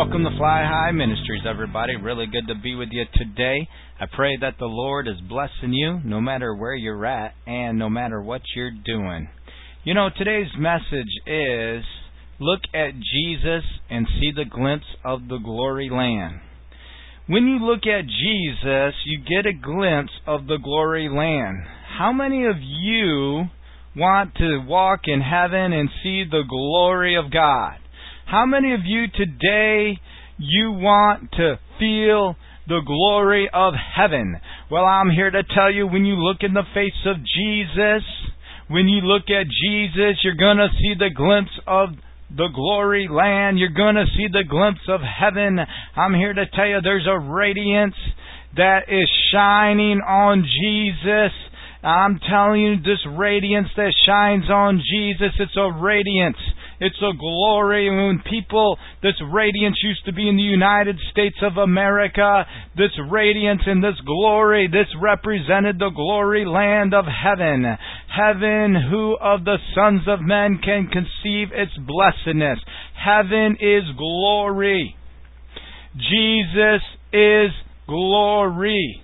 Welcome to Fly High Ministries, everybody. Really good to be with you today. I pray that the Lord is blessing you no matter where you're at and no matter what you're doing. You know, today's message is look at Jesus and see the glimpse of the glory land. When you look at Jesus, you get a glimpse of the glory land. How many of you want to walk in heaven and see the glory of God? How many of you today, you want to feel the glory of heaven? Well, I'm here to tell you, when you look in the face of Jesus, when you look at Jesus, you're going to see the glimpse of the glory land. You're going to see the glimpse of heaven. I'm here to tell you there's a radiance that is shining on Jesus. I'm telling you, this radiance that shines on Jesus, it's a radiance. It's a glory. When this radiance used to be in the United States of America, this radiance and this glory, this represented the glory land of heaven. Heaven, who of the sons of men can conceive its blessedness? Heaven is glory. Jesus is glory.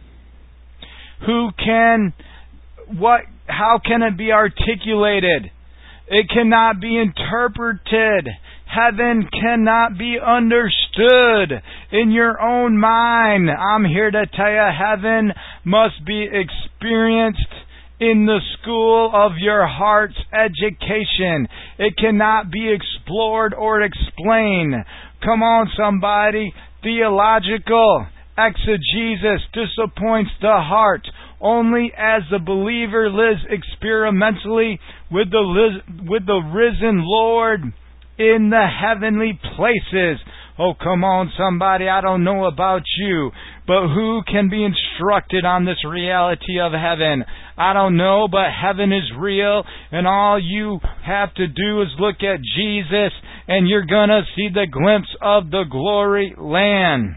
How can it be articulated? It cannot be interpreted. Heaven cannot be understood in your own mind. I'm here to tell you, heaven must be experienced in the school of your heart's education. It cannot be explored or explained. Come on, somebody. Theological exegesis disappoints the heart. Only as the believer lives experimentally with the risen Lord in the heavenly places. Oh, come on, somebody. I don't know about you, but who can be instructed on this reality of heaven? I don't know, but heaven is real, and all you have to do is look at Jesus, and you're going to see the glimpse of the glory land.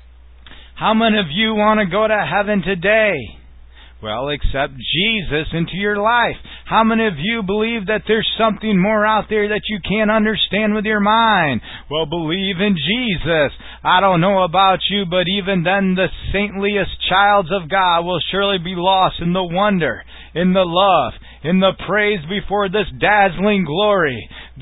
How many of you want to go to heaven today? Well, accept Jesus into your life. How many of you believe that there's something more out there that you can't understand with your mind? Well, believe in Jesus. I don't know about you, but even then the saintliest childs of God will surely be lost in the wonder, in the love, in the praise before this dazzling glory,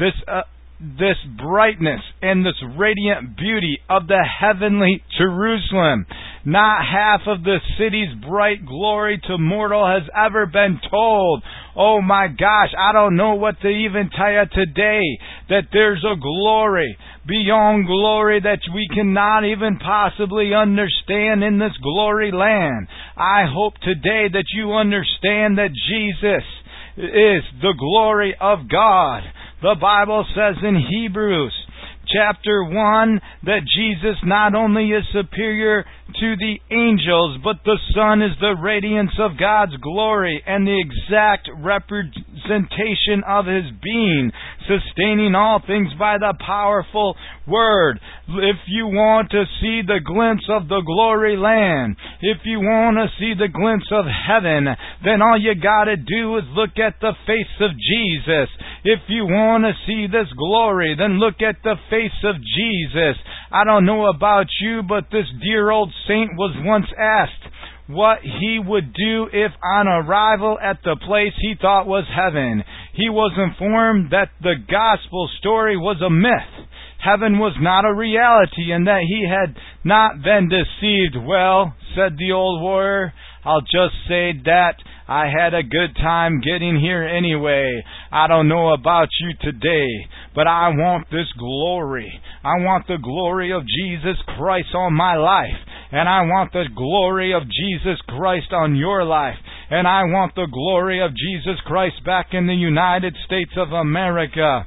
this brightness and this radiant beauty of the heavenly Jerusalem. Not half of the city's bright glory to mortal has ever been told. Oh my gosh, I don't know what to even tell you today, that there's a glory beyond glory that we cannot even possibly understand in this glory land. I hope today that you understand that Jesus is the glory of God. The Bible says in Hebrews chapter 1 that Jesus not only is superior to the angels, but the Son is the radiance of God's glory and the exact representation of His being, sustaining all things by the powerful Word. If you want to see the glimpse of the glory land, if you want to see the glimpse of heaven, then all you got to do is look at the face of Jesus. If you want to see this glory, then look at the face of Jesus. I don't know about you, but this dear old saint was once asked what he would do if on arrival at the place he thought was heaven. He was informed that the gospel story was a myth. Heaven was not a reality and that he had not been deceived. Well, said the old warrior, I'll just say that I had a good time getting here anyway. I don't know about you today, but I want this glory. I want the glory of Jesus Christ on my life. And I want the glory of Jesus Christ on your life. And I want the glory of Jesus Christ back in the United States of America.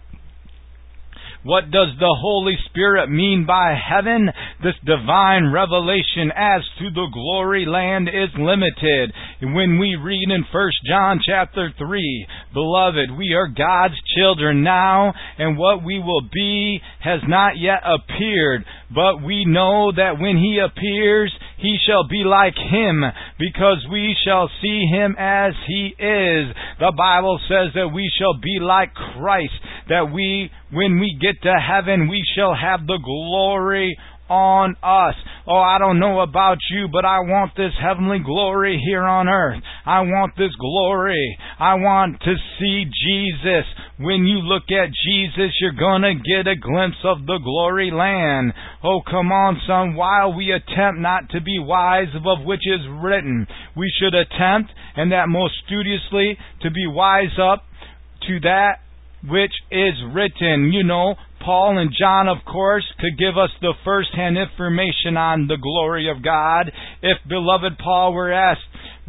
What does the Holy Spirit mean by heaven? This divine revelation as to the glory land is limited. When we read in 1 John chapter 3, Beloved, we are God's children now, and what we will be has not yet appeared. But we know that when He appears, He shall be like Him, because we shall see Him as He is. The Bible says that we shall be like Christ. that when we get to heaven, we shall have the glory on us. Oh, I don't know about you, but I want this heavenly glory here on earth. I want this glory. I want to see Jesus. When you look at Jesus, you're gonna get a glimpse of the glory land. Oh, come on, son. While we attempt not to be wise above which is written, we should attempt, and that most studiously, to be wise up to that which is written. You know, Paul and John, of course, could give us the first-hand information on the glory of God. If beloved Paul were asked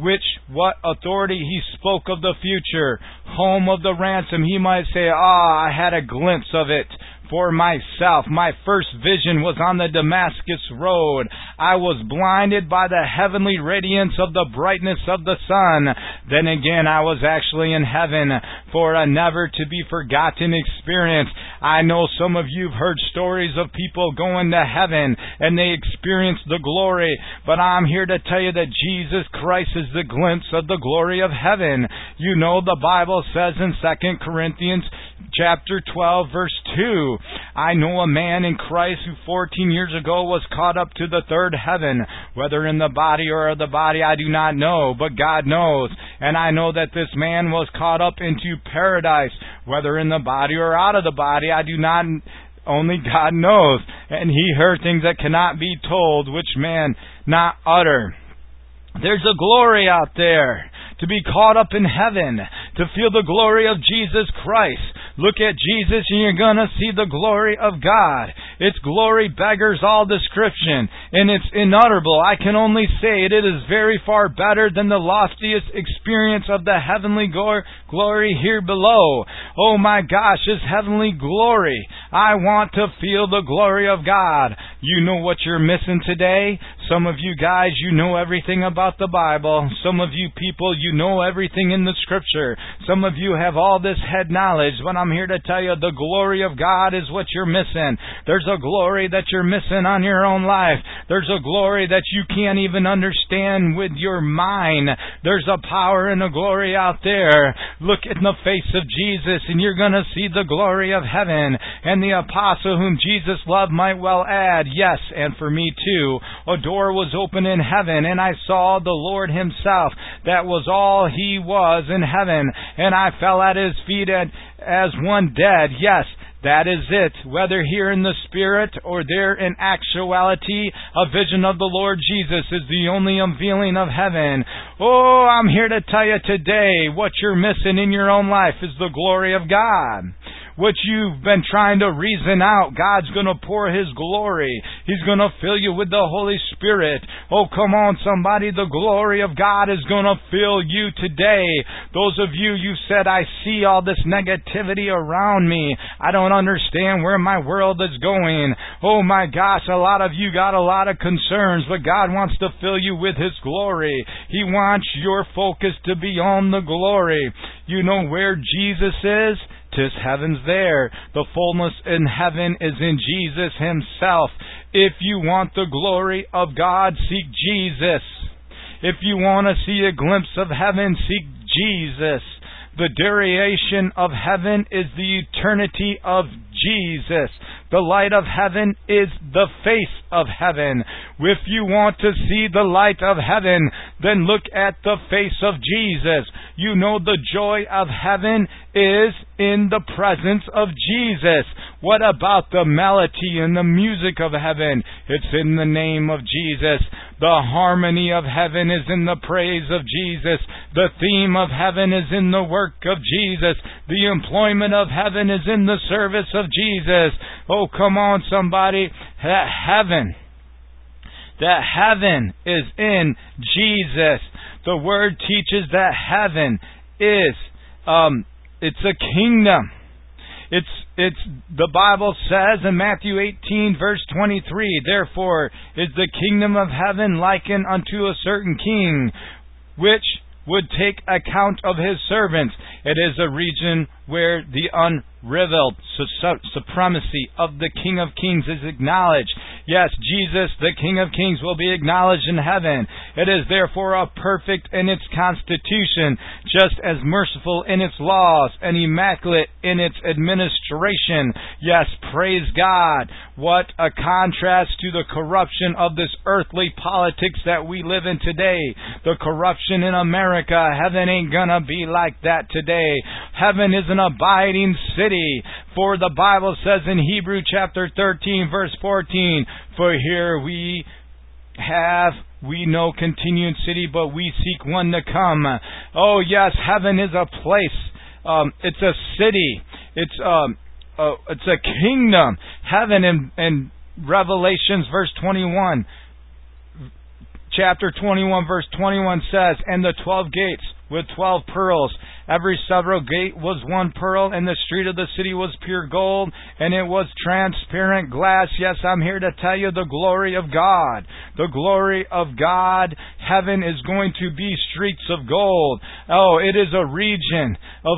what authority he spoke of the future, home of the ransom, he might say, I had a glimpse of it for myself. My first vision was on the Damascus road. I was blinded by the heavenly radiance of the brightness of the sun. Then again, I was actually in heaven for a never to be forgotten experience. I know some of you have heard stories of people going to heaven and they experience the glory, but I'm here to tell you that Jesus Christ is the glimpse of the glory of heaven. You know, the Bible says in 2 Corinthians chapter 12 verse 2, I know a man in Christ who 14 years ago was caught up to the third heaven, whether in the body or of the body I do not know, but God knows. And I know that this man was caught up into paradise, whether in the body or out of the body I do not, only God knows. And he heard things that cannot be told, which man not utter. There's a glory out there. To be caught up in heaven, to feel the glory of Jesus Christ. Look at Jesus and you're going to see the glory of God. Its glory beggars all description, and it's unutterable. I can only say it is very far better than the loftiest experience of the heavenly glory here below. Oh my gosh, this heavenly glory. I want to feel the glory of God. You know what you're missing today? Some of you guys, you know everything about the Bible. Some of you people, you know everything in the Scripture. Some of you have all this head knowledge, but I'm here to tell you the glory of God is what you're missing. There's a glory that you're missing on your own life. There's a glory that you can't even understand with your mind. There's a power and a glory out there. Look in the face of Jesus and you're going to see the glory of heaven. And the apostle whom Jesus loved might well add, yes, and for me too, a door was open in heaven and I saw the Lord himself. That was all he was in heaven. And I fell at his feet as one dead. Yes, that is it. Whether here in the Spirit or there in actuality, a vision of the Lord Jesus is the only unveiling of heaven. Oh, I'm here to tell you today, what you're missing in your own life is the glory of God. What you've been trying to reason out, God's going to pour His glory. He's going to fill you with the Holy Spirit. Oh, come on, somebody. The glory of God is going to fill you today. Those of you said, I see all this negativity around me. I don't understand where my world is going. Oh, my gosh, a lot of you got a lot of concerns, but God wants to fill you with His glory. He wants your focus to be on the glory. You know where Jesus is? 'Tis heaven's there. The fullness in heaven is in Jesus Himself. If you want the glory of God, seek Jesus. If you want to see a glimpse of heaven, seek Jesus. The duration of heaven is the eternity of Jesus. The light of heaven is the face of heaven. If you want to see the light of heaven, then look at the face of Jesus. You know the joy of heaven is in the presence of Jesus. What about the melody and the music of heaven? It's in the name of Jesus. The harmony of heaven is in the praise of Jesus. The theme of heaven is in the work of Jesus. The employment of heaven is in the service of Jesus. Oh, come on, somebody. That heaven is in Jesus. The Word teaches that heaven is, it's a kingdom. It's the Bible says in Matthew 18 verse 23, therefore is the kingdom of heaven likened unto a certain king, which would take account of his servants. It is a region where the unrivaled supremacy of the King of Kings is acknowledged. Yes, Jesus, the King of Kings, will be acknowledged in heaven. It is therefore a perfect in its constitution, just as merciful in its laws, and immaculate in its administration. Yes, praise God. What a contrast to the corruption of this earthly politics that we live in today. The corruption in America. Heaven ain't gonna be like that today. Heaven is an abiding city. For the Bible says in Hebrew chapter 13 verse 14, for here we have no continuing city, but we seek one to come. Oh yes, heaven is a place. It's a city. It's a kingdom. Heaven in Revelations verse 21. Chapter 21 verse 21 says, and the 12 gates with 12 pearls. Every several gate was one pearl, and the street of the city was pure gold, and it was transparent glass. Yes, I'm here to tell you the glory of God. The glory of God. Heaven is going to be streets of gold. Oh, it is a region of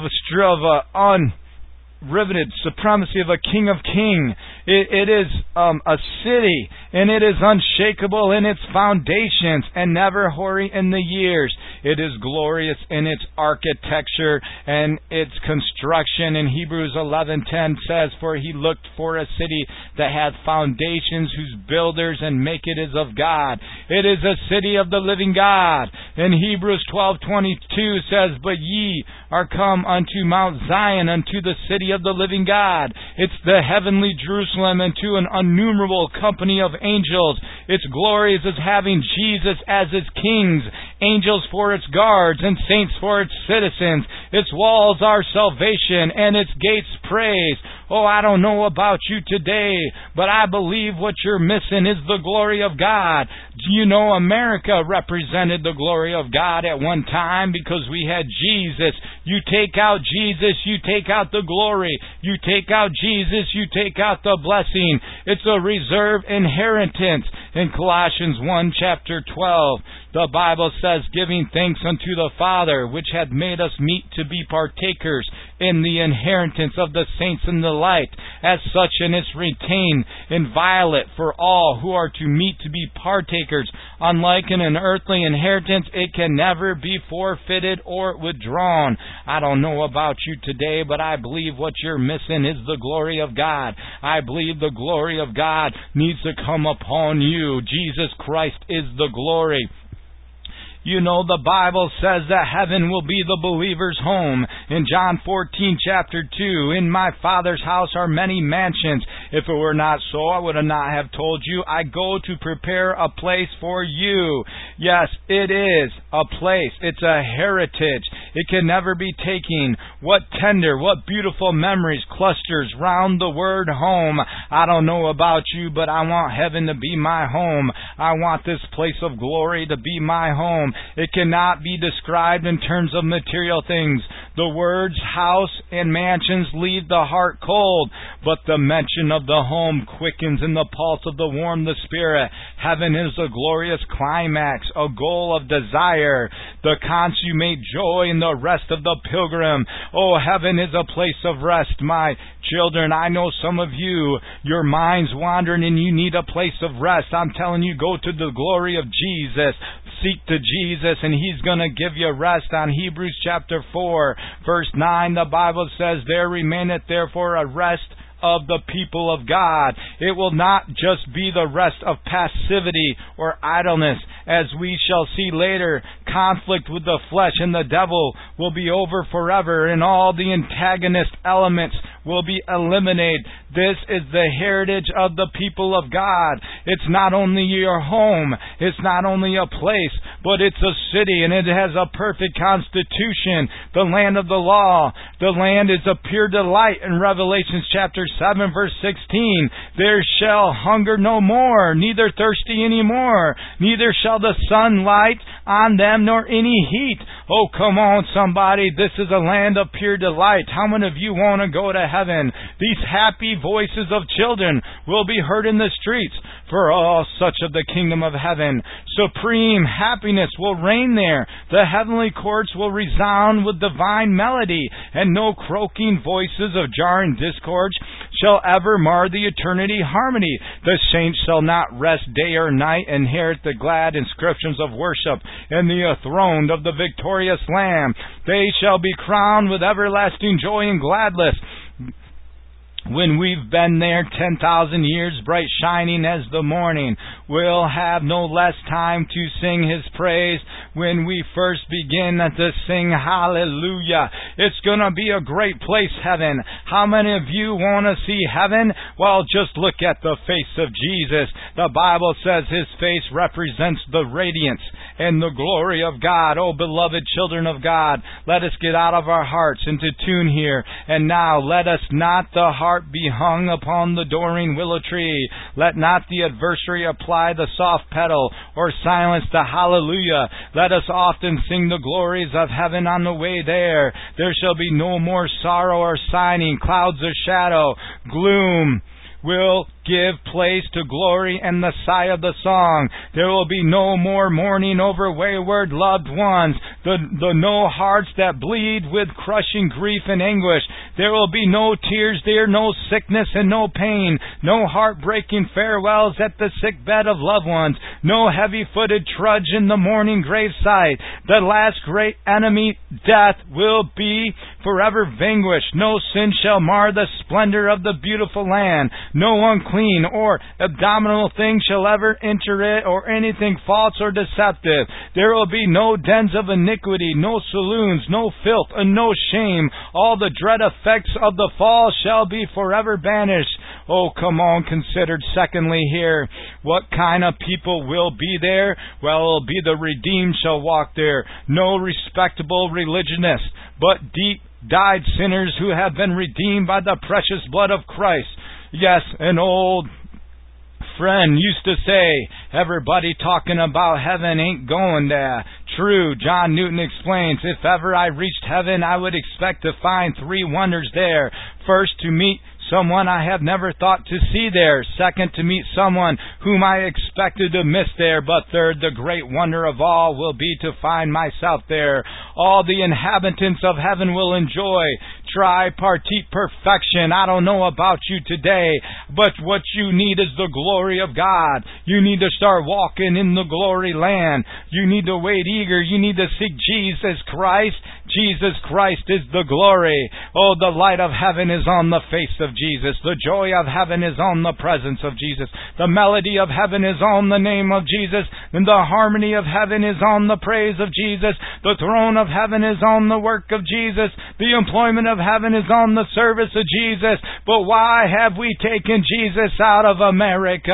unriveted supremacy of a King of Kings. It is a city, and it is unshakable in its foundations and never hoary in the years. It is glorious in its architecture and its construction. In Hebrews 11:10 says, for he looked for a city that hath foundations, whose builders and make it is of God. It is a city of the living God. In Hebrews 12:22 says, but ye are come unto Mount Zion, unto the city of the living God. It's the heavenly Jerusalem, and to an innumerable company of angels. Its glory is as having Jesus as its kings, angels for its guards, and saints for its citizens. Its walls are salvation, and its gates praise. Oh, I don't know about you today, but I believe what you're missing is the glory of God. You know, America represented the glory of God at one time because we had Jesus. You take out Jesus, you take out the glory. You take out Jesus, you take out the blessing. It's a reserved inheritance. In Colossians 1 chapter 12, the Bible says, giving thanks unto the Father, which hath made us meet to be partakers in the inheritance of the saints in the light, as such, and is retained inviolate for all who are to meet to be partakers. Unlike in an earthly inheritance, it can never be forfeited or withdrawn. I don't know about you today, but I believe what you're missing is the glory of God. I believe the glory of God needs to come upon you. Jesus Christ is the glory. You know, the Bible says that heaven will be the believer's home. In John 14, chapter 2, in my Father's house are many mansions. If it were not so, I would not have told you. I go to prepare a place for you. Yes, it is a place. It's a heritage. It can never be taken. What tender, what beautiful memories clusters round the word home. I don't know about you, but I want heaven to be my home. I want this place of glory to be my home. It cannot be described in terms of material things. The words house and mansions leave the heart cold, but the mention of the home quickens in the pulse of the warm the spirit. Heaven is a glorious climax, a goal of desire, the consummate joy in the rest of the pilgrim. Oh, heaven is a place of rest, my children. I know some of you, your mind's wandering and you need a place of rest. I'm telling you, go to the glory of Jesus. Seek to Jesus, and He's going to give you rest. On Hebrews chapter 4, verse 9, the Bible says, there remaineth therefore a rest of the people of God. It will not just be the rest of passivity or idleness. As we shall see later, conflict with the flesh and the devil will be over forever, and all the antagonist elements will be eliminated. This is the heritage of the people of God. It's not only your home, it's not only a place, but it's a city, and it has a perfect constitution. The land of the law. The land is a pure delight. In Revelation chapter 7, verse 16, there shall hunger no more, neither thirsty any more, neither shall the sun light on them nor any heat. Oh, come on, somebody. This is a land of pure delight. How many of you want to go to heaven? These happy voices of children will be heard in the streets. For all such of the kingdom of heaven, supreme happiness will reign there. The heavenly courts will resound with divine melody, and no croaking voices of jarring discords shall ever mar the eternity harmony. The saints shall not rest day or night, inherit the glad inscriptions of worship in the throne of the victorious Lamb. They shall be crowned with everlasting joy and gladness. When we've been there 10,000 years, bright shining as the morning, we'll have no less time to sing His praise when we first begin to sing hallelujah. It's going to be a great place, heaven. How many of you want to see heaven? Well, just look at the face of Jesus. The Bible says His face represents the radiance and the glory of God. Oh, beloved children of God, let us get out of our hearts into tune here. And now let us not the heart be hung upon the adoring willow tree. Let not the adversary apply the soft pedal or silence the hallelujah. Let us often sing the glories of heaven on the way there. There shall be no more sorrow or sighing, clouds or shadow, gloom will give place to glory and the sigh of the song. There will be no more mourning over wayward loved ones, the no hearts that bleed with crushing grief and anguish. There will be no tears there, no sickness and no pain, no heartbreaking farewells at the sick bed of loved ones, no heavy-footed trudge in the morning graveside. The last great enemy, death, will be forever vanquished. No sin shall mar the splendor of the beautiful land. No unclean or abominable thing shall ever enter it, or anything false or deceptive. There will be no dens of iniquity, no saloons, no filth, and no shame. All the dread effects of the fall shall be forever banished. Oh, come on, considered secondly here. What kind of people will be there? Well, it'll be the redeemed shall walk there. No respectable religionists, but deep-dyed sinners who have been redeemed by the precious blood of Christ. Yes, an old friend used to say, everybody talking about heaven ain't going there. True, John Newton explains, if ever I reached heaven, I would expect to find 3 wonders there. First, to meet someone I have never thought to see there. Second, to meet someone whom I expected to miss there. But third, the great wonder of all will be to find myself there. All the inhabitants of heaven will enjoy tripartite perfection. I don't know about you today, but what you need is the glory of God. You need to start walking in the glory land. You need to wait eager. You need to seek Jesus Christ. Jesus Christ is the glory. Oh, the light of heaven is on the face of Jesus. The joy of heaven is on the presence of Jesus. The melody of heaven is on the name of Jesus. And the harmony of heaven is on the praise of Jesus. The throne of heaven is on the work of Jesus. The employment of heaven is on the service of Jesus. But why have we taken Jesus out of America?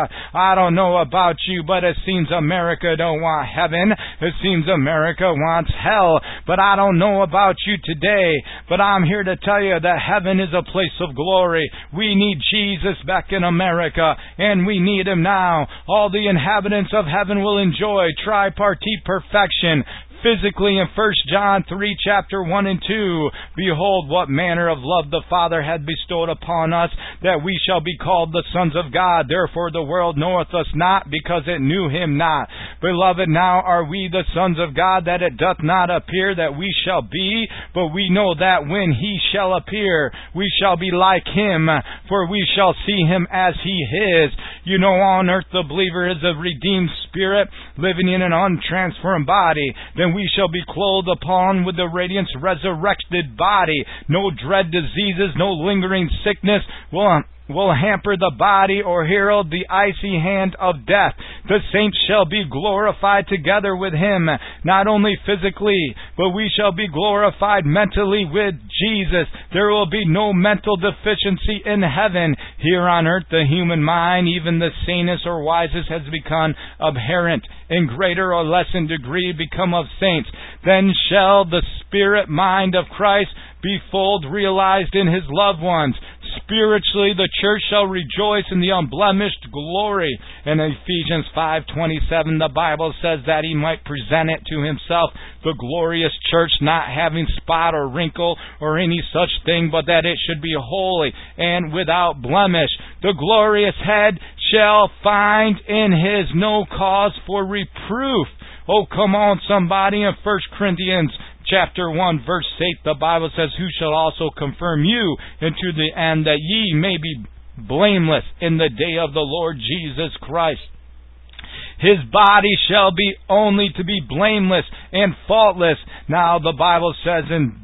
I don't know about you, but it seems America don't want heaven. It seems America wants hell. But I don't know about you today, but I'm here to tell you that heaven is a place of glory. We need Jesus back in America, and we need Him now. All the inhabitants of heaven will enjoy tripartite perfection. Physically in 1 John 3, chapter 1 and 2, behold, what manner of love the Father had bestowed upon us, that we shall be called the sons of God. Therefore the world knoweth us not, because it knew Him not. Beloved, now are we the sons of God, that it doth not appear that we shall be, but we know that when He shall appear, we shall be like Him, for we shall see Him as He is. You know, on earth the believer is a redeemed spirit, living in an untransformed body. Then we shall be clothed upon with the radiance resurrected body. No dread diseases, no lingering sickness will hamper the body or herald the icy hand of death. The saints shall be glorified together with Him, not only physically, but we shall be glorified mentally with Jesus. There will be no mental deficiency in heaven. Here on earth, the human mind, even the sanest or wisest, has become abhorrent. In greater or lesser degree become of saints. Then shall the spirit mind of Christ be fully realized in His loved ones. Spiritually, the church shall rejoice in the unblemished glory. In Ephesians 5:27, the Bible says that He might present it to Himself, the glorious church, not having spot or wrinkle or any such thing, but that it should be holy and without blemish. The glorious head shall find in His no cause for reproof. Oh, come on, somebody, in 1 Corinthians chapter 1, verse 8, the Bible says, who shall also confirm you into the end, that ye may be blameless in the day of the Lord Jesus Christ. His body shall be only to be blameless and faultless. Now the Bible says in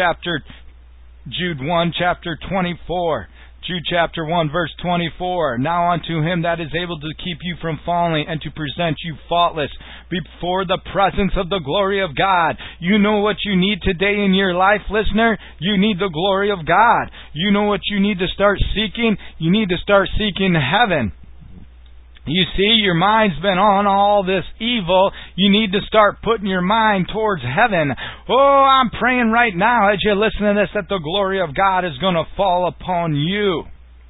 Jude 1, chapter 24, Jude chapter 1, verse 24, now unto him that is able to keep you from falling and to present you faultless before the presence of the glory of God. You know what you need today in your life, listener? You need the glory of God. You know what you need to start seeking? You need to start seeking heaven. You see, your mind's been on all this evil. You need to start putting your mind towards heaven. Oh, I'm praying right now as you listen to this that the glory of God is going to fall upon you.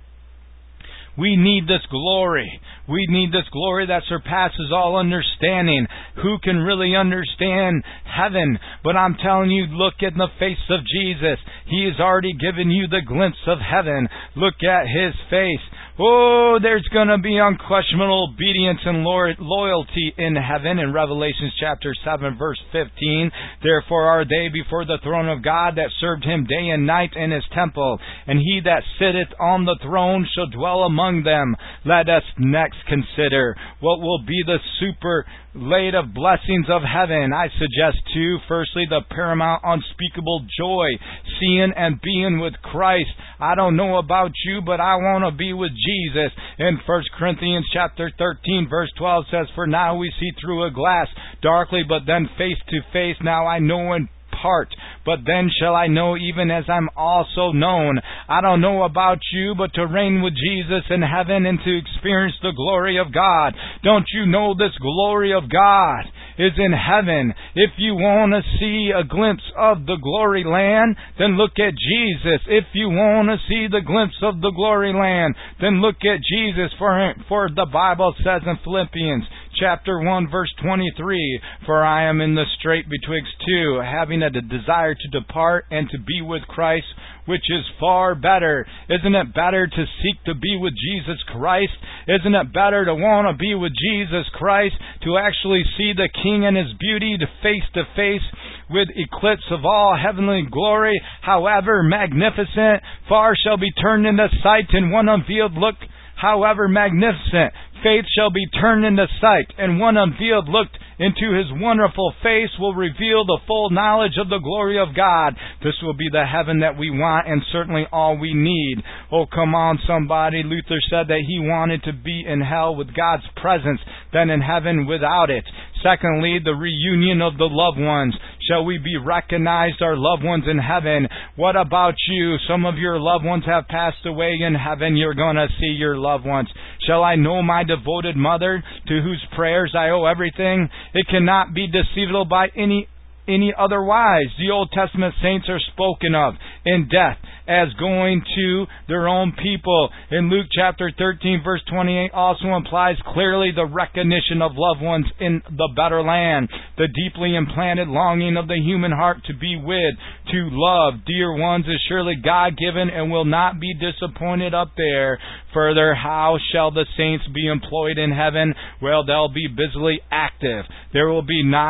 We need this glory. We need this glory that surpasses all understanding. Who can really understand heaven? But I'm telling you, look in the face of Jesus. He has already given you the glimpse of heaven. Look at His face. Oh, there's going to be unquestionable obedience and loyalty in heaven in Revelation chapter 7 verse 15. Therefore are they before the throne of God that served Him day and night in His temple. And He that sitteth on the throne shall dwell among them. Let us next consider what will be the superlative blessings of heaven. I suggest too, firstly, the paramount unspeakable joy, seeing and being with Christ. I don't know about you, but I want to be with Jesus. In 1 Corinthians chapter 13 verse 12 says, for now we see through a glass darkly, but then face to face. Now I know in part, but then shall I know even as I'm also known. I don't know about you, but to reign with Jesus in heaven and to experience the glory of God. Don't you know this glory of God is in heaven? If you want to see a glimpse of the glory land, then look at Jesus. If you want to see the glimpse of the glory land, then look at Jesus. For the Bible says in Philippians chapter 1 verse 23, for I am in the strait betwixt two, having a desire to depart and to be with Christ, which is far better. Isn't it better to seek to be with Jesus Christ? Isn't it better to want to be with Jesus Christ, to actually see the King and His beauty, to face with eclipse of all heavenly glory, however magnificent, far shall be turned into sight in one unveiled look, however magnificent, faith shall be turned into sight, and one unveiled look into His wonderful face will reveal the full knowledge of the glory of God. This will be the heaven that we want, and certainly all we need. Oh, come on, somebody. Luther said that he wanted to be in hell with God's presence than in heaven without it. Secondly, the reunion of the loved ones. Shall we be recognized, our loved ones in heaven? What about you? Some of your loved ones have passed away. In heaven you're going to see your loved ones. Shall I know my devoted mother, to whose prayers I owe everything? It cannot be deceivable by any otherwise. The Old Testament saints are spoken of in death as going to their own people. In Luke chapter 13 verse 28 also implies clearly the recognition of loved ones in the better land, the deeply implanted longing of the human heart to be with, to love dear ones is surely God-given and will not be disappointed up there. Further, how shall the saints be employed in heaven? Well, they'll be busily active. There will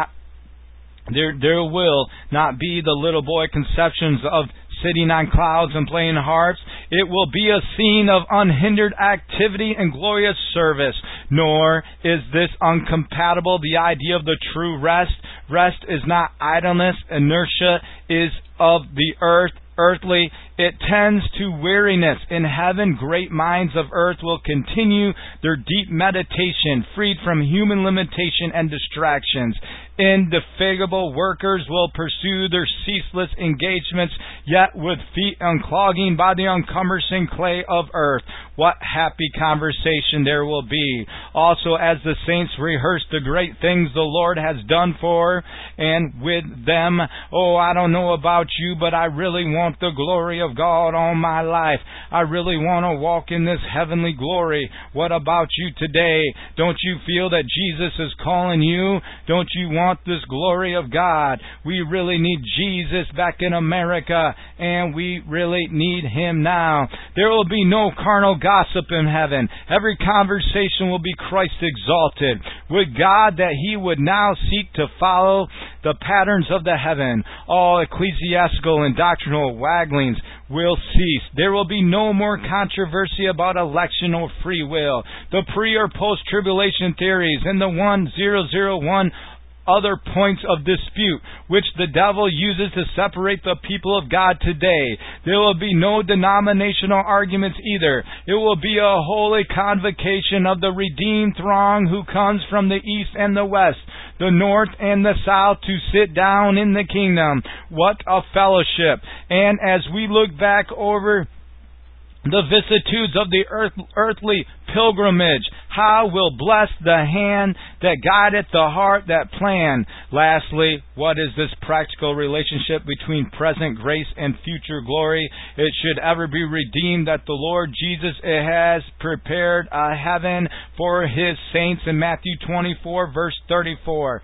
not be the little boy conceptions of sitting on clouds and playing harps. It will be a scene of unhindered activity and glorious service. Nor is this incompatible the idea of the true rest. Rest is not idleness. Inertia is of the earthly. It tends to weariness. In heaven, great minds of earth will continue their deep meditation, freed from human limitation and distractions. Indefatigable workers will pursue their ceaseless engagements, yet with feet unclogging by the uncumbersome clay of earth. What happy conversation there will be. Also, as the saints rehearse the great things the Lord has done for and with them. Oh, I don't know about you, but I really want the glory of God on my life. I really want to walk in this heavenly glory. What about you today? Don't you feel that Jesus is calling you? Don't you want want this glory of God. We really need Jesus back in America, and we really need Him now. There will be no carnal gossip in heaven. Every conversation will be Christ exalted. Would God that He would now seek to follow the patterns of the heaven. All ecclesiastical and doctrinal wagglings will cease. There will be no more controversy about election or free will. The pre- or post-tribulation theories and the 1001 other points of dispute which the devil uses to separate the people of God today. There will be no denominational arguments either. It will be a holy convocation of the redeemed throng who comes from the east and the west, the north and the south, to sit down in the kingdom. What a fellowship! And as we look back over the vicissitudes of the earthly pilgrimage, how will bless the hand that guideth the heart that planned. Lastly, what is this practical relationship between present grace and future glory? It should ever be redeemed that the Lord Jesus has prepared a heaven for His saints in Matthew 24, verse 34.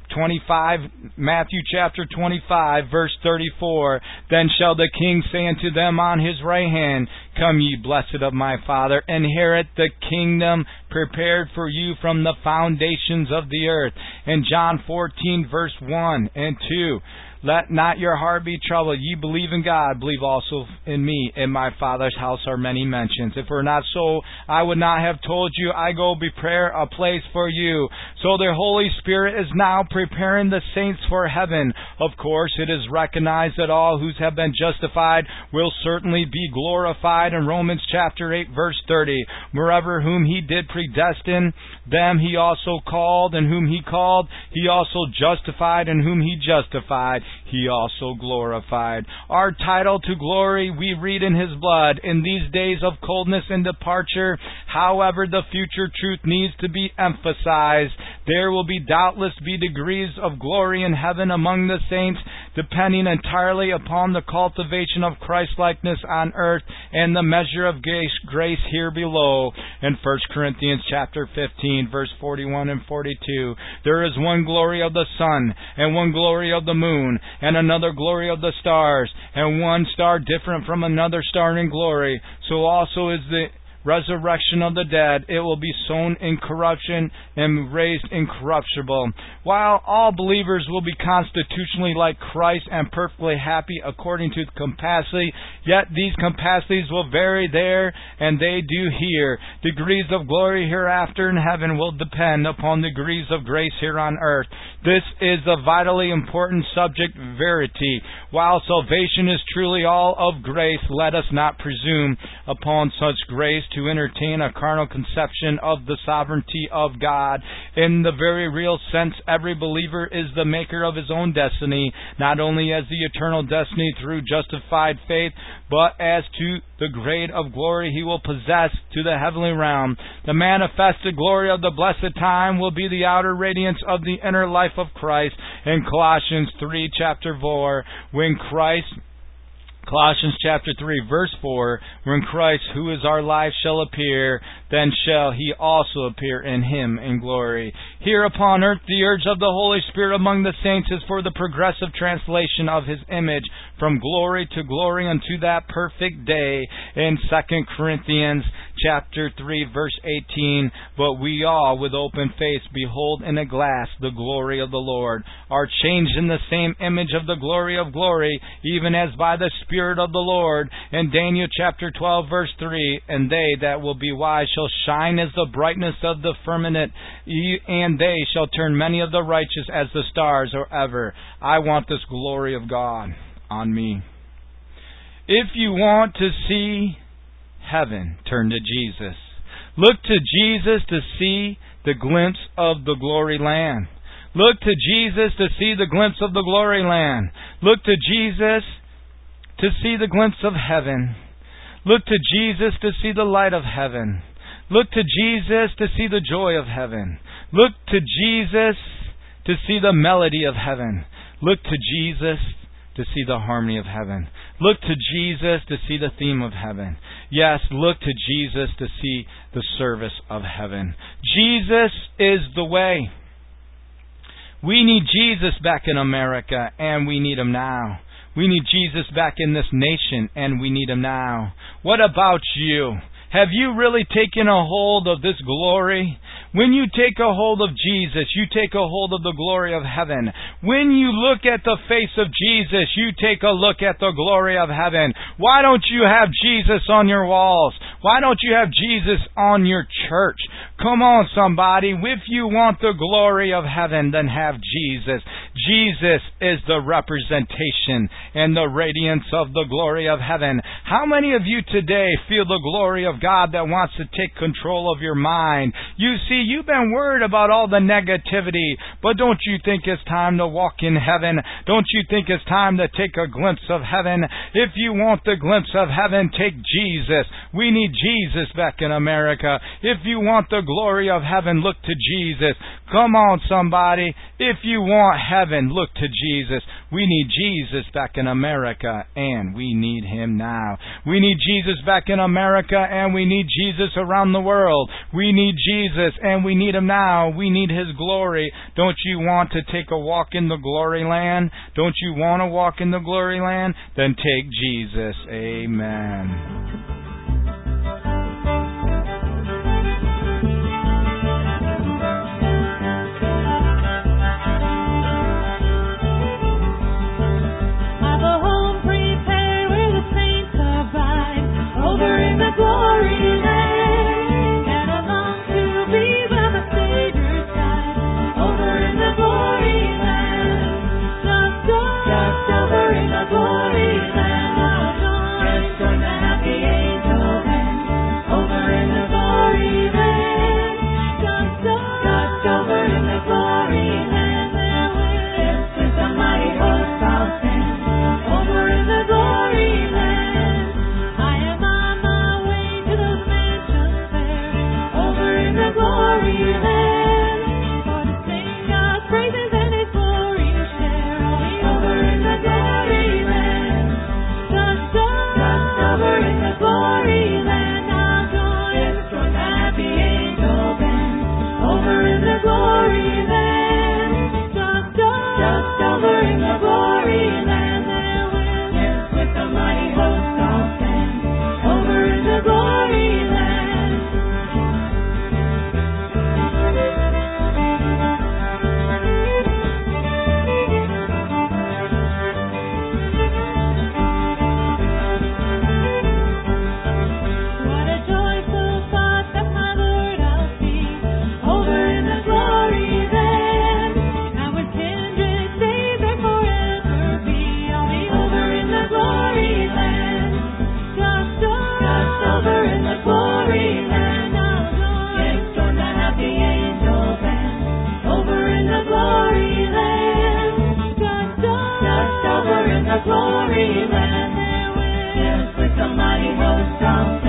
Matthew chapter 25, verse 34. Then shall the King say unto them on His right hand, Come ye blessed of my Father, inherit the kingdom prepared for you from the foundations of the earth. And John 14, verse 1 and 2. Let not your heart be troubled. Ye believe in God, believe also in me. In my Father's house are many mansions. If it were not so, I would not have told you. I go prepare a place for you. So the Holy Spirit is now preparing the saints for heaven. Of course, it is recognized that all who have been justified will certainly be glorified in Romans chapter 8, verse 30. Moreover, whom He did predestine, them He also called, and whom He called, He also justified, and whom He justified, He also glorified. Our title to glory we read in His blood. In these days of coldness and departure, however, the future truth needs to be emphasized. There will doubtless be degrees of glory in heaven among the saints, depending entirely upon the cultivation of Christ-likeness on earth and the measure of grace here below. In 1 Corinthians chapter 15, verse 41 and 42, there is one glory of the sun, and one glory of the moon, and another glory of the stars, and one star different from another star in glory. So also is the resurrection of the dead. It will be sown in corruption and raised incorruptible. While all believers will be constitutionally like Christ and perfectly happy according to capacity, yet these capacities will vary there, and they do here. Degrees of glory hereafter in heaven will depend upon degrees of grace here on earth. This is a vitally important subject, verity. While salvation is truly all of grace, let us not presume upon such grace to entertain a carnal conception of the sovereignty of God. In the very real sense, every believer is the maker of his own destiny, not only as the eternal destiny through justified faith, but as to the grade of glory he will possess to the heavenly realm. The manifested glory of the blessed time will be the outer radiance of the inner life of Christ. In Colossians 3, chapter 4, Colossians chapter 3, verse 4, when Christ, who is our life, shall appear, then shall He also appear in Him in glory. Here upon earth, the urge of the Holy Spirit among the saints is for the progressive translation of His image from glory to glory unto that perfect day. In 2 Corinthians chapter 3, verse 18, but we all with open face behold in a glass the glory of the Lord, are changed in the same image of the glory of glory, even as by the Spirit of the Lord. In Daniel chapter 12, verse 3, and they that will be wise shall shine as the brightness of the firmament, and they shall turn many of the righteous as the stars or ever. I want this glory of God on me. If you want to see heaven, turn to Jesus. Look to Jesus to see the glimpse of the glory land. Look to Jesus to see the glimpse of the glory land. Look to Jesus to see the glimpse of heaven. Look to Jesus to see the light of heaven. Look to Jesus to see the joy of heaven. Look to Jesus to see the melody of heaven. Look to Jesus to see the harmony of heaven. Look to Jesus to see the theme of heaven. Yes, look to Jesus to see the service of heaven. Jesus is the way. We need Jesus back in America, and we need Him now. We need Jesus back in this nation, and we need Him now. What about you? Have you really taken a hold of this glory? When you take a hold of Jesus, you take a hold of the glory of heaven. When you look at the face of Jesus, you take a look at the glory of heaven. Why don't you have Jesus on your walls? Why don't you have Jesus on your church? Come on, somebody. If you want the glory of heaven, then have Jesus. Jesus is the representation and the radiance of the glory of heaven. How many of you today feel the glory of God that wants to take control of your mind? You see, you've been worried about all the negativity, but don't you think it's time to walk in heaven? Don't you think it's time to take a glimpse of heaven? If you want the glimpse of heaven, take Jesus. We need Jesus back in America. If you want the glory of heaven, look to Jesus. Come on, somebody. If you want heaven, look to Jesus. We need Jesus back in America, and we need Him now. We need Jesus back in America, and we need Jesus around the world. We need Jesus, and we need Him now. We need His glory. Don't you want to take a walk in the glory land? Don't you want to walk in the glory land? Then take Jesus. Amen. Glory land, and I long to be by my Savior's side. Over in the glory land, just over in the glory land, I'll join the happy angel band. Over in the glory land, just over in the glory land, there with the mighty host I'll stand. Over in the glory land, I am on my way to those mansions there. Over in the glory land, for to sing God's praises and His glory to share. I'll be over in the glory land, just over in the glory land. I'll join the happy angel band. Over in the glory land, just over in the glory land, there with the mighty host I'll stand. Over in the glory land. What a joyful thought that my Lord I'll see. Over in the glory land, and with kindred saved there forever be. I'll be over in the glory land, just over in the glory land. I'll join the happy angel band. Over in the glory land, just over in the glory land, there with the mighty host of